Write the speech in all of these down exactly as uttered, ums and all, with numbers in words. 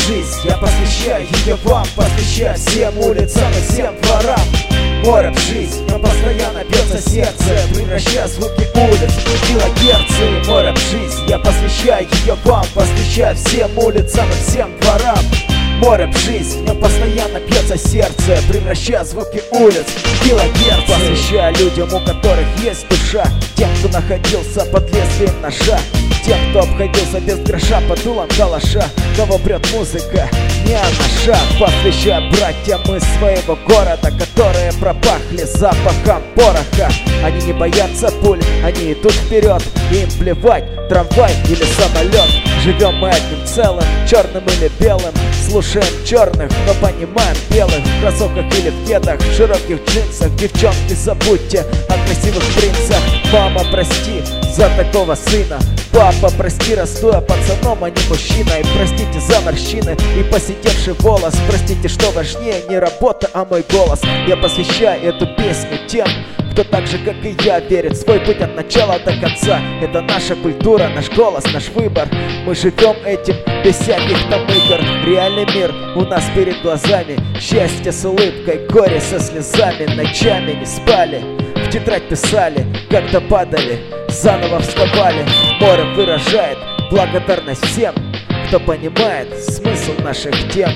жизнь, я посвящаю ее вам, посвящаю всем улицам и всем дворам. Море в жизнь, но постоянно бьется сердце, превращая звуки улиц в килогерцы. Море в жизнь, я посвящаю ее вам, посвящаю всем улицам и всем дворам. Море в жизнь, но постоянно бьется сердце, превращая звуки улиц в килогерцы. Посвящаю людям, у которых есть душа, тем, кто находился под лезвием ножа, тем, кто обходился без гроша под дулом калаша, кого прет музыка не анаша. Посвящаю братьям из своего города, которые пропахли запахом пороха. Они не боятся пуль, они идут вперед, им плевать, трамвай или самолет. Живем мы одним целым, черным или белым, слушаем черных, но понимаем белых. В кроссовках или в кедах, в широких джинсах. Девчонки, забудьте о красивых принцах. Мама, прости за такого сына. Папа, прости, расту я пацаном, а не мужчиной. Простите за морщины и посидевший волос. Простите, что важнее не работа, а мой голос. Я посвящаю эту песню тем, кто так же, как и я, верит в свой путь от начала до конца. Это наша культура, наш голос, наш выбор. Мы живем этим без всяких там игр. Реальный мир у нас перед глазами. Счастье с улыбкой, горе со слезами. Ночами не спали, в тетрадь писали, когда падали, заново вставали. Море выражает благодарность всем, кто понимает смысл наших тем.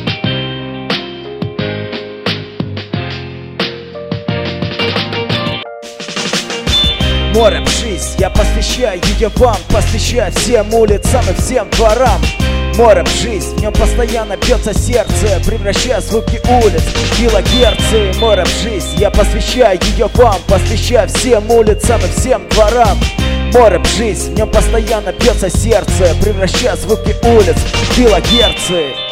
Море в жизнь, я посвящаю ее вам, посвящаю всем улицам и всем дворам. Море в жизнь, в нем постоянно бьется сердце, превращая звуки улиц в килогерцы. Море в жизнь, я посвящаю ее вам, посвящаю всем улицам и всем дворам. Море в жизнь, в нем постоянно бьется сердце, превращая звуки улиц в килогерцы.